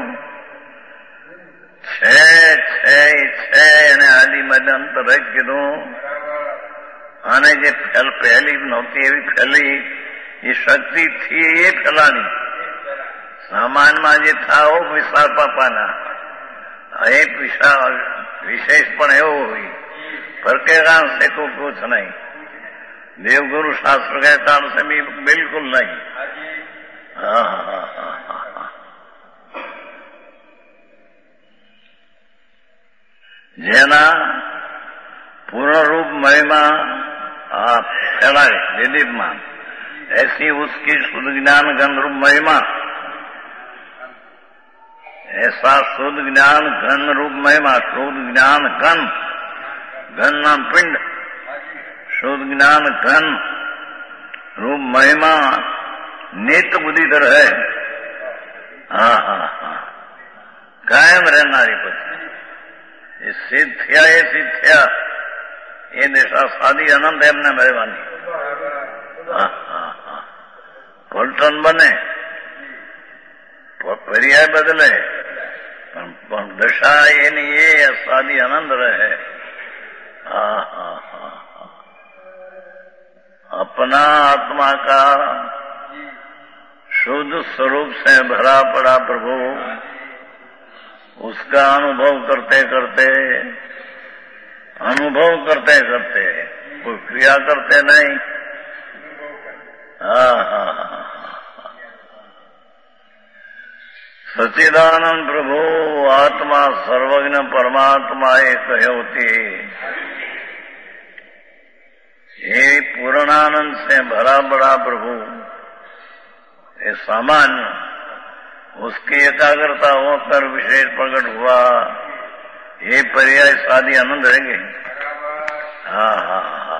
છે છે છે એને આદિ મદંત રહિત કીધું. આને જે ફેલ પહેલી નહોતી એવી ફેલી એ શક્તિ થી એ ફેલાણી સામાનમાં જે થાઓ વિશાળ પાપાના એક વિશાળ વિશેષ પણ એવો હોય ફરકેगा से को कुछ नहीं देवगुरु शास्त्र के कारण से भी बिल्कुल नहीं। हाँ हाँ हाँ हाँ જેના પૂર્ણ रूप महिमा आप फैलाए विदितमान ऐसी उसकी शुद्ध ज्ञान घन रूप महिमा ऐसा शुद्ध ज्ञान घन रूप महिमा शुद्ध ज्ञान घन घन नाम पिंड शुद्ध ज्ञान घन रूप महिमा नित्य बुद्धि तर है। हाँ हाँ हाँ कायम रहनारी પછી એ સિદ્ધ થયા એ સિદ્ધ થયા એ દિશા સાદી અનંત એમને રહેવાની। હા હા હા પલટન બને પર્યાય બદલે પણ દશા એની એ સાદી આનંદ રહે। हाँ हाँ हाँ अपना आत्मा का शुद्ध स्वरूप से भरा पड़ा प्रभु उसका अनुभव करते करते अनुभव करते करते कोई क्रिया करते नहीं। हाँ हाँ हाँ सच्चिदानंद प्रभु आत्मा सर्वज्ञ परमात्मा एक होती ये पूर्णानंद से भरा बड़ा प्रभु ये सामान्य उसकी एकाग्रता होकर विशेष प्रकट हुआ ये पर्याय सादी आनंद रहेंगे। हाँ हाँ हाँ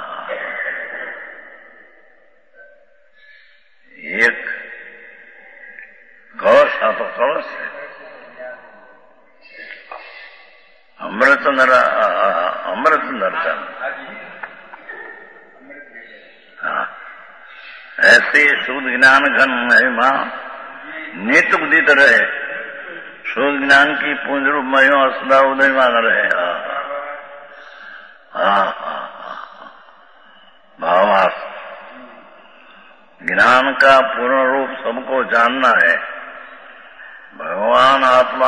एक कलश था तो कलश है अमृत नर अमृत नरचन। हाँ ऐसे शुद्ध ज्ञान घन महिमा नित्य उदित रहे शुद्ध ज्ञान की पुंज रूप महिमा सदा उदयमान रहे। हाँ हाँ भावार्थ ज्ञान का पूर्ण रूप सबको जानना है। भगवान आत्मा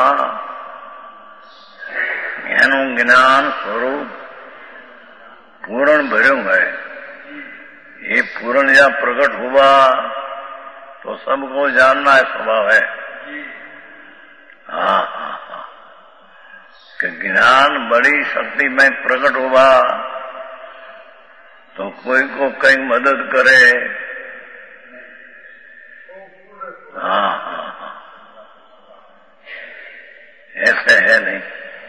એનું જ્ઞાન સ્વરૂપ પૂરણ ભર્યું है ये पूर्ण या प्रकट हुआ तो सबको जानना है स्वभाव है। हाँ हाँ हाँ कि ज्ञान बड़ी शक्ति में प्रकट हुआ तो कोई को कहीं मदद करे। हाँ हाँ हाँ ऐसे है नहीं।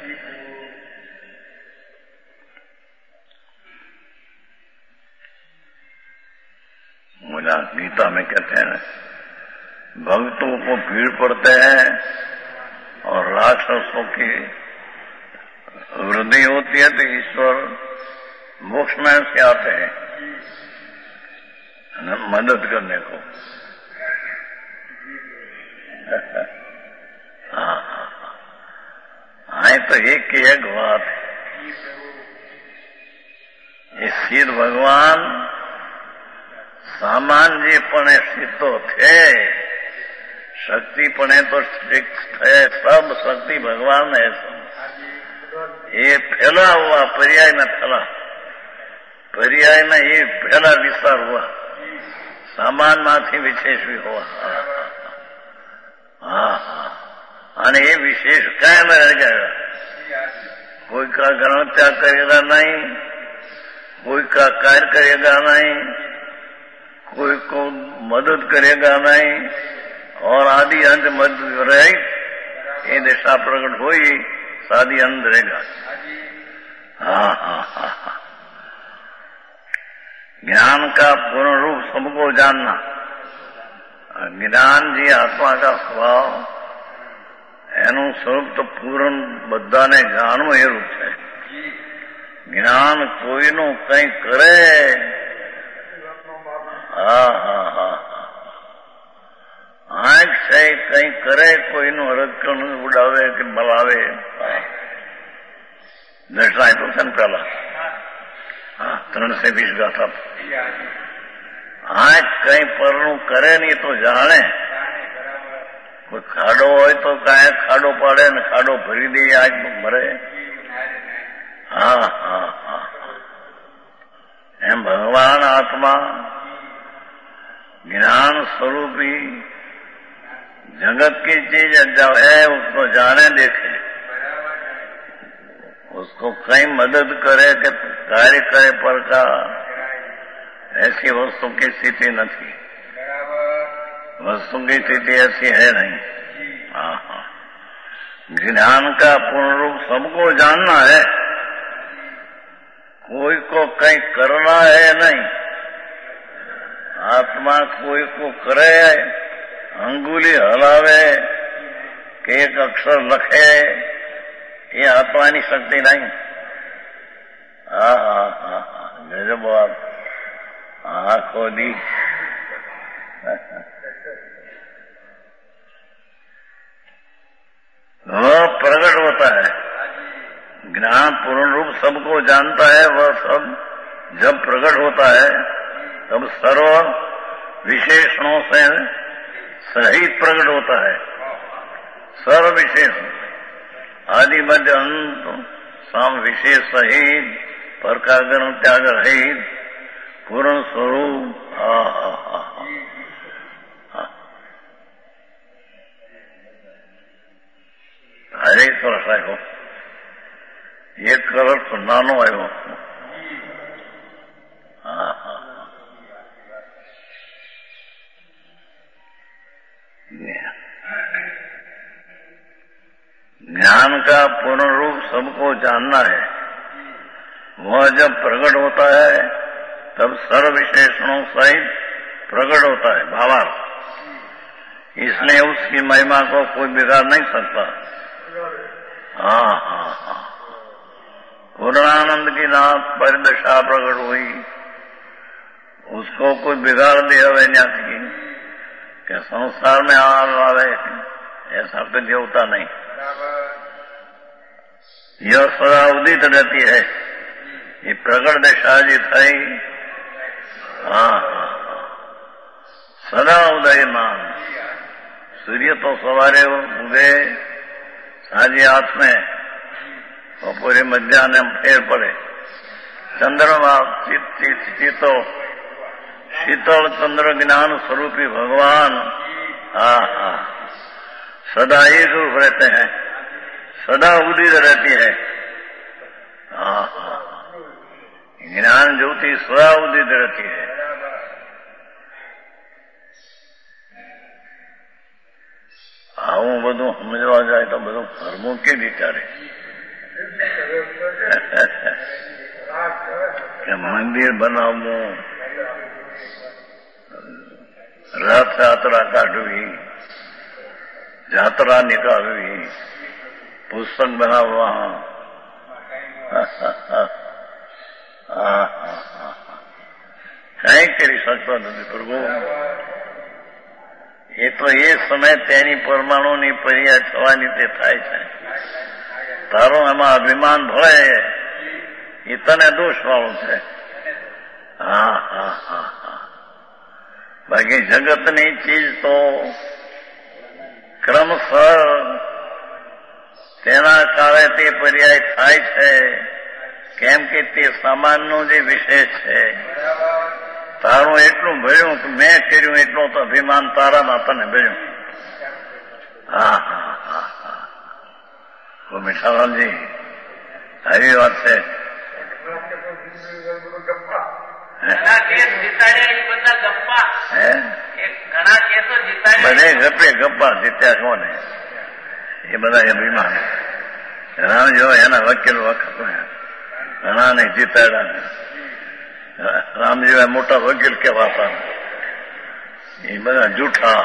मुझे गीता में कहते हैं भक्तों को भीड़ पड़ते हैं और राक्षसों की वृद्धि होती है तो ईश्वर मोक्ष में से आते हैं मदद करने को। हाँ हाँ तो एक की एक बात है ये सिद्ध भगवान सामान्यपणे सिद्धो थे शक्तिपणे तो थे सब शक्ति भगवान है सब ये फैला हुआ पर्याय न फैला पर्याय न ये फैला विस्तार हुआ सामान माथी विशेष भी हुआ। हाँ हाँ અને એ વિશેષ કાયમ रह जाएगा। कोई का ग्रहण त्याग करेगा नहीं कोई का कार्य करेगा नहीं कोई को मदद करेगा नहीं और आदि अंत मध्य रहे ये दिशा प्रकट हुई सादी अंत रहेगा। हाँ हाँ हाँ हाँ ज्ञान का पूर्ण रूप सबको जानना ज्ञान जी आत्मा का स्वभाव એનું સ્વરૂપ તો પૂર્ણ બધાને જાણવું એ રૂપ છે। જ્ઞાન કોઈનું કંઈ કરે હા હા હા આંખ છે કંઈ કરે કોઈનું રક્ષણ ઉડાવે કે બલાવે દર્શાય તો છે ને પેલા। હા ત્રણસો વીસ ગાથા આંખ કઈ પરનું કરે નહીં તો જાણે. કોઈ ખાડો હોય તો કાંઈ ખાડો પાડે ને ખાડો ભરી દે આંખ ભરે. હા હા હા એમ ભગવાન આત્મા ज्ञान स्वरूपी जगत की चीज जब है उसको जाने देखे, उसको कहीं मदद करे कि कार्य करे पर का ऐसी वस्तु की स्थिति नहीं. वस्तु की स्थिति ऐसी है नहीं. हाँ हाँ ज्ञान का पूर्ण रूप सबको जानना है, कोई को कहीं करना है नहीं. आत्मा कोई को करे अंगुली हलावे કે એક અક્ષર લખે એ આત્માની શક્તિ નહીં. હા હા હા હા ગજબ વાત. આંખો દી वह प्रकट होता है. ज्ञान पूर्ण रूप सबको जानता है. वह सब जब प्रकट होता है तब सर्व विशेषणों से सहित प्रकट होता है. सर्व विशेष आदि मध्य अंत साम विशेष सहित परकागण त्याग रहित पूर्ण स्वरूप. हा हा हा હરે સરસ આવ્યો. એક કરોડ તો નાનો આવ્યો. હા હા ज्ञान का पूर्ण रूप सबको जानना है. वह जब प्रकट होता है तब सर्व विशेषणों सहित प्रकट होता है. भावार्थ इसलिए उसकी महिमा को कोई बिगाड़ नहीं सकता. हाँ हाँ हाँ पूर्णानंद की नाथ परिदशा प्रकट हुई, उसको कोई बिगाड़ दे अवैन्यासी कि संसार में हाल आवे, ऐसा तो देवता नहीं. यह सदा उदित रहती है. ये प्रकट दशा जी थई. हाँ हाँ हाँ सदा उदयमान. सूर्य तो सवारे उगे, साँझे हाथ में बपोरे मध्याह्न फेर पड़े. चंद्रमा शीतल शीतल चंद्र ज्ञान स्वरूपी भगवान हाँ हाँ सदा एक रूप रहते हैं, सदा उदित रहती है. हाँ हाँ ज्ञान ज्योति सदा उदित रहती है. આવું બધું સમજવા જાય તો બધું ફરવું કે વિચારે કે મંદિર બનાવવું, રથયાત્રા કાઢવી, જાત્રા નીકાળવી, પુસ્તક બનાવવા. કઈ કરી શકતો નથી પ્રભુ. એ તો એ સમય તેની પરમાણુની પર્યાય થવાની તે થાય છે. તારો એમાં અભિમાન ભળે એ તને દોષ વાળું છે. હા હા હા હા બાકી જગતની ચીજ તો ક્રમસર તેના કાળે તે પર્યાય થાય છે, કેમ કે તે સામાનનું જે વિશેષ છે. તારું એટલું ભર્યું કે મેં કર્યું એટલું તો અભિમાન તારામાં તને ભર્યું. હા હા હા હા તો મીઠાલાલજી આવી વાત છે. બધે ગપે ગપ્પા જીત્યા કોને એ બધા અભિમાન. રામ જેવો એના વકીલ વખત ઘણા ને જીતાડ્યા. રામ જેવા મોટા વકીલ કહેવાતા એ બધા જૂઠા.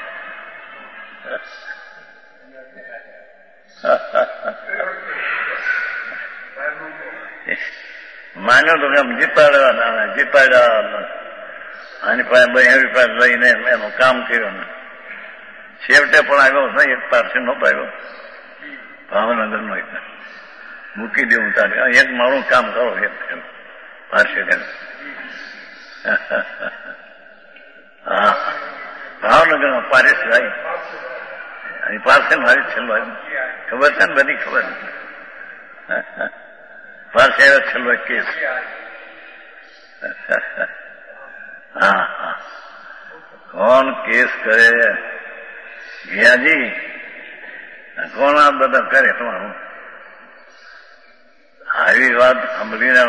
માન્યો તો કેમ જીતાડ્યા જીતાડ્યા આની પાસે બહેરી પાસે લઈને એનું કામ કર્યું ને છેવટે પણ આવ્યો નહીં. એક પારસી નહોતો આવ્યો ભાવનગર નો મૂકી દેવું તારે એક મારું કામ કરો. એક ભાષ્યકાર હા ભાવનગરમાં પારેશભાઈ અહીં પાસે મારી છેલ્લો ખબર છે ને બધી ખબર પાસે આવ્યો છેલ્લો કેસ હા હા કોણ કેસ કરે ગયાજી કોણ આ બધા કરે તમારું આવી વાત સાંભળીને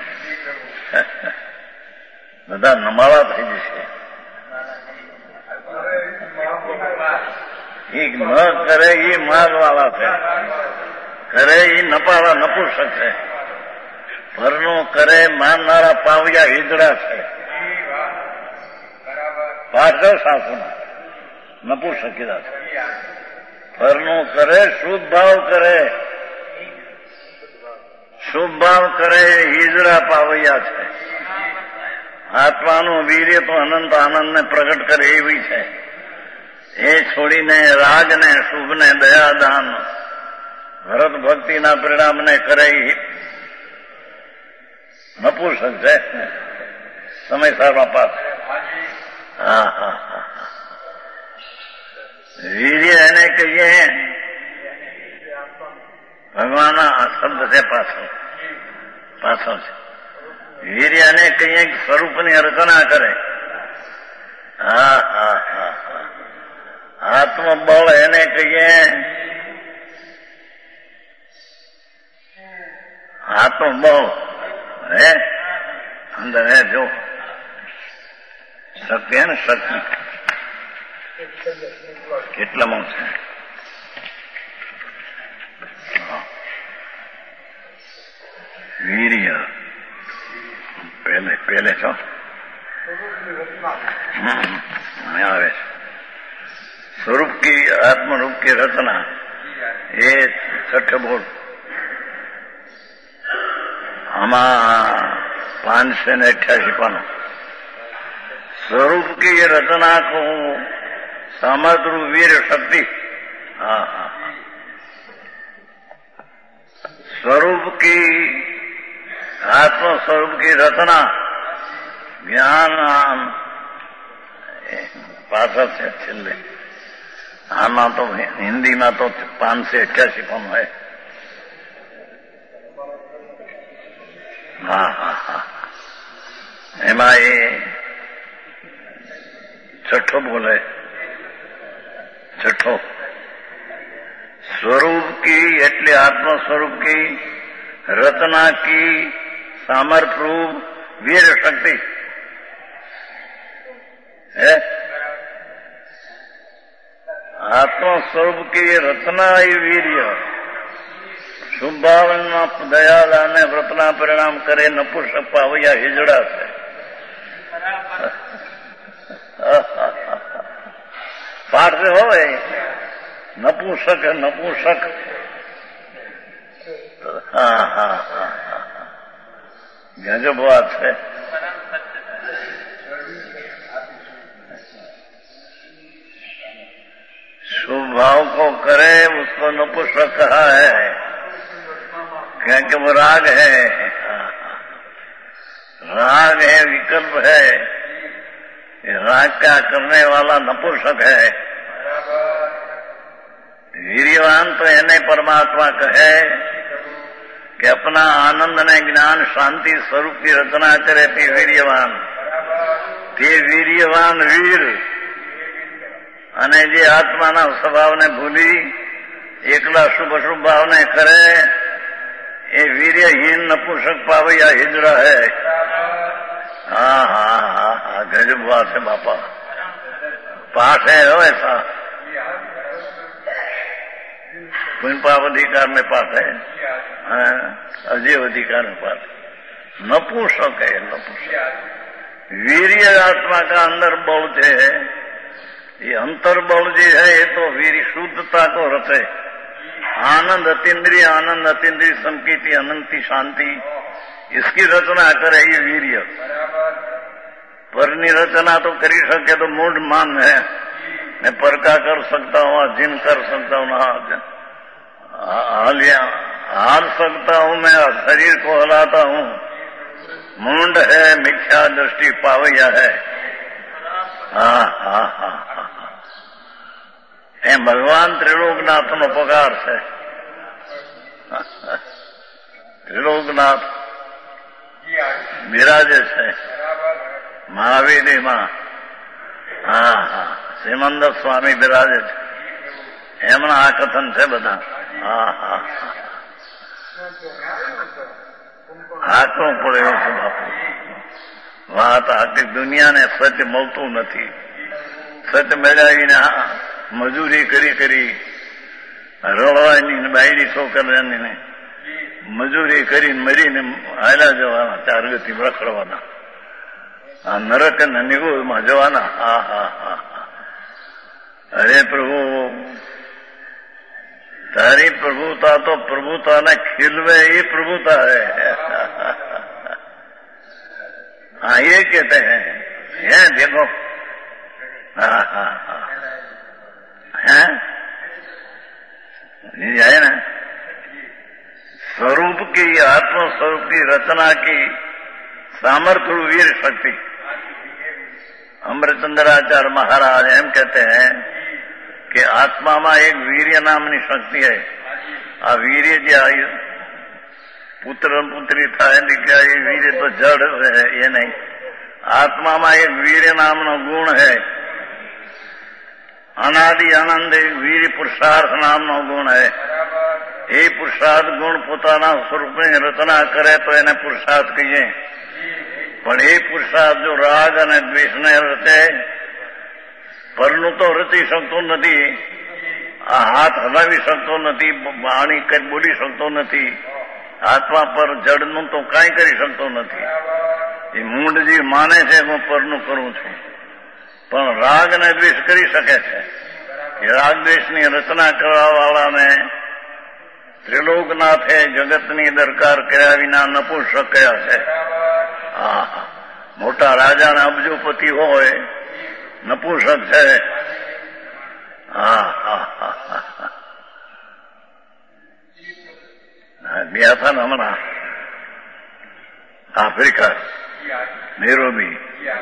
બધા નમાળા થઈ જશે એ ન કરે એ માગવાળા છે કરે એ નપાળા નપુસક છે પરનું કરે માનનારા પાવ્યા હિજડા છે પાછળ સાસુના નપુસકીરા છે પરનું કરે શુભ ભાવ કરે શુભ ભાવ કરે હિજડા પાવૈયા છે આત્માનું વીર્ય તો અનંત આનંદને પ્રગટ કરે એવી છે એ છોડીને રાજને શુભને દયાદાન ભરત ભક્તિના પરિણામને કરે નપુસક છે સમય સારમાં પાસ હા હા હા વીર્ય એને કહીએ ભગવાનના શબ્દ છે પાછળ પાછળ છે વીર્ય એને કહીએ કે સ્વરૂપની રચના કરે હા હા હા હા આત્મબળ એને કહીએ આત્મબળ હે અંદર હે જો શક્તિ હે ને શક્તિ કેટલામાં છે વીર્ય પહેલે પહેલે છો આવે છે स्वरूप की आत्मरूप की रचना ये छठ बोल आमा पांच सौ ने अठासी पानो स्वरूप की ये रचना को सामर्थ्य वीर शक्ति हाँ हाँ स्वरूप की आत्म स्वरूप की रचना ज्ञान पासा से छिल्ले आना तो हिंदी में तो पांच से अठासी पन है हाँ हाँ हाँ एमा ये छठो बोले छठो स्वरूप की एटले आत्म स्वरूप की रचना की सामर्थ्य रूप वीर शक्ति है आत्म स्वरूप की ये रचना ही वीर्य शुभ भावना दयाला ने व्रतना परिणाम करे नपुसक पावया हिजड़ा से पाठ से हो नपुसक है नपुसक हाँ हाँ हाँ गजब बात है शुभ भाव को करे उसको नपुसक कहा है क्योंकि वो राग है राग है विकल्प है राग का करने वाला नपुसक है वीर्यवान तो इन्हें परमात्मा कहे कि अपना आनंद ने ज्ञान शांति स्वरूप की रचना करे ते वीर्यवान ते वीर्यवान वीर અને જે આત્માના સ્વભાવને ભૂલી એકલા શુભ શુભ ભાવને કરે એ વીર્યહીન નપુસક પાવૈયા હિજડા હે હા હા હા હા ગજબ વાત છે બાપા પાઠ है हो ऐसा पुण्य पाप अधिकार में पाठ है अजीव अधिकार में पाठ नपुसक है नपुसक वीर्य आत्मा का अंदर बल है ये अंतर्बल जो है ये तो वीर शुद्धता को रचे आनंद अतीन्द्रिय आनंद अतीन्द्रिय संकीति अनंती शांति इसकी रचना करे ये वीर्य परनी रचना तो करी सके तो मूड मान है मैं पर का कर सकता हूँ जिन कर सकता हूँ हाल हाल सकता हूँ मैं शरीर को हलाता हूँ મૂંડ હૈ મિથ્યા દ્રષ્ટિ પાવૈયા હૈ. હા હા હા હા એ ભગવાન ત્રિલોકનાથનો પગાર છે. ત્રિલોકનાથ બિરાજે છે મહાવીરીમાં. હા હા સિમંદર સ્વામી બિરાજે છે. એમના આ કથન છે બધા. હા હા હાથું પડે એવું છે બાપુ. વાત આખી દુનિયાને સત્ય મળતું નથી. સત્ય મેળવીને મજૂરી કરી કરી રળવાની બાયડી છોકરાની મજૂરી કરીને મરીને હાલ્યા જવાના, ચાર ગતિ રખડવાના, આ નરક અને નિગોળમાં જવાના. હા હા હા અરે પ્રભુ તારી પ્રભુતા તો પ્રભુતાને ખिलवे ये प्रभुता है. हाँ ये कहते हैं ये देखो. हाँ हाँ हाँ है ये है ना स्वरूप की आत्म स्वरूप की रचना की सामर्थ्य वीर शक्ति. अमृतचंद्राचार्य महाराज एम कहते हैं कि आत्माમાં એક વીર્ય નામની શક્તિ है. આ વીર્ય જે પુત્ર પુત્રી થાય દીકરા એ વીર્ય તો જડ એ નહીં. આત્મામાં એક વીર્ય નામનો ગુણ है. અનાદિ આનંદ એક વીર્ય પુરુષાર્થ નામનો ગુણ है. એ પુરુષાર્થ ગુણ પોતાના સ્વરૂપની રચના કરે તો એને પુરુષાર્થ કહીએ. પણ એ પુરુષાર્થ જો રાગ અને દ્વેષને રચે, પરનું તો રચી શકતો નથી, આ હાથ હલાવી શકતો નથી, વાણી કઈ બોલી શકતો નથી, આત્મા પર જડનું તો કાંઈ કરી શકતો નથી. એ મૂંડજી માને છે હું પરનું કરું છું, પણ રાગ અને દ્વેષ કરી શકે છે. એ રાગ દ્વેષની રચના કરવા વાળાને ત્રિલોકનાથે જગતની દરકાર કર્યા વિના નપુંસક કર્યા છે. હા મોટા રાજાના અબજોપતિ હોય નપુંસક છે. હા હા હા હા ગયા હતા ને હમણાં આફ્રિકા નેરોબી,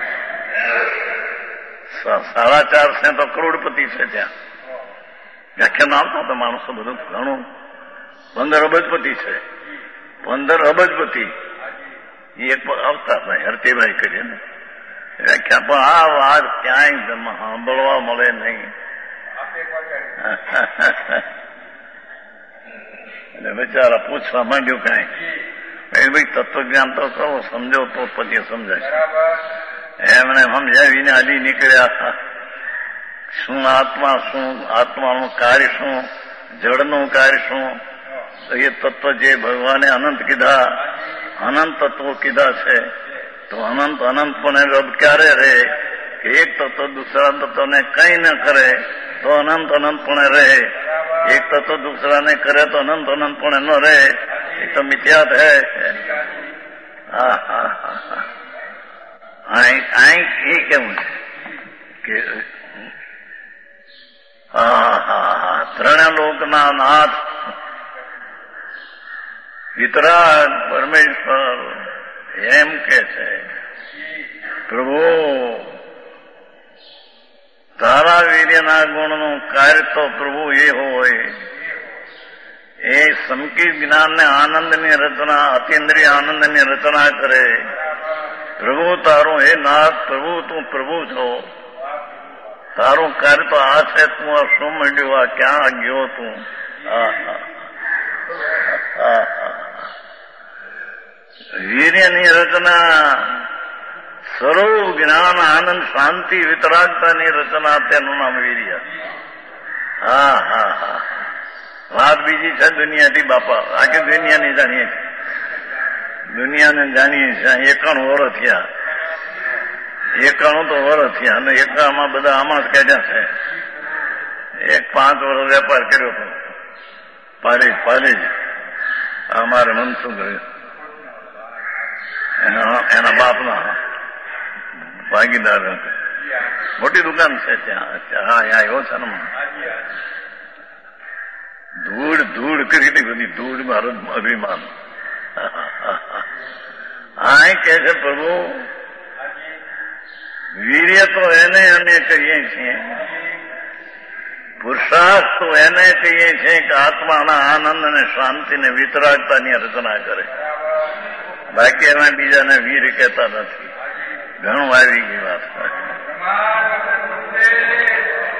સાડા ચારસે તો કરોડપતિ છે ત્યાં. વ્યાખ્યાન આવતા હતા માણસો બધું ઘણું. પંદર અબજપતિ છે, પંદર અબજપતિ એક આવતા હતા હરતીભાઈ કરીને વ્યાખ્યા. પણ આ વાત ક્યાંય સાંભળવા મળે નહીં. એટલે બિચારા પૂછવા માંડ્યું કાંઈ ભાઈ તત્વજ્ઞાન તો કરો, સમજો તો પછી સમજાય. એમણે સમજાવીને હજી નીકળ્યા. શું આત્મા શું, આત્માનું કાર્ય શું, જળનું કાર્ય શું. તો એ તત્વ જે ભગવાને અનંત કીધા, અનંત તત્વો કીધા છે. તો અનંત અનંતપણે રબ ક્યારે રહે કે એક તત્વ દુસરા તત્વને કંઈ ન કરે તો અનંત અનંતપણે રહે. એક તત્વ દુસરાને કરે તો અનંત અનંતપણે ન રહે. એ તો મિથ્યાત હૈ. હા હા હા એ કેવું કે હા હા હા ત્રણે લોકના નાથ વિતરાગ પરમેશ્વર એમ કે છે પ્રભુ તારા વીર્યના ગુણનું કાર્ય તો પ્રભુ એ હોય એ સમકી જ્ઞાનને આનંદની રચના, અતિન્દ્રિય આનંદની રચના કરે. પ્રભુ તારું હે નાથ, પ્રભુ તું પ્રભુ છો, તારું કાર્ય તો આ છે. તું આ શું માંડ્યું, આ ક્યાં ગયો તું. વીર્યની રચના, સ્વરૂપ જ્ઞાન આનંદ શાંતિ વિતરાગતાની રચના, તેનું નામ વીર્ય. હા હા હા વાત બીજી છે દુનિયાથી બાપા. આખી દુનિયાની જાણીએ, દુનિયાને જાણીએ છીએ. એકાણું વર્ષ થયા, એકાણું તો વર્ષ થયા અને એકામાં બધા આમાં જ કાઢ્યા છે. એક પાંચ વર્ષ વેપાર કર્યો હતો પાલી પાલી જ અમારે મનસુખ એના એના બાપના ભાગીદાર. મોટી દુકાન છે ત્યાં. હા અહીંયા આવ્યો છે ને. ધૂળ ધૂળ કરી હતી બધી ધૂળ ભારત અભિમાન. આ કે છે પ્રભુ વીર્ય તો એને અમે કહીએ છીએ, પુરુષાર્થ તો એને કહીએ છીએ કે આત્માના આનંદ અને શાંતિ ને વિતરાગતાની રચના કરે. બાકી એમાં બીજાને વીર કહેતા નથી. ઘણું આવી ગઈ વાત.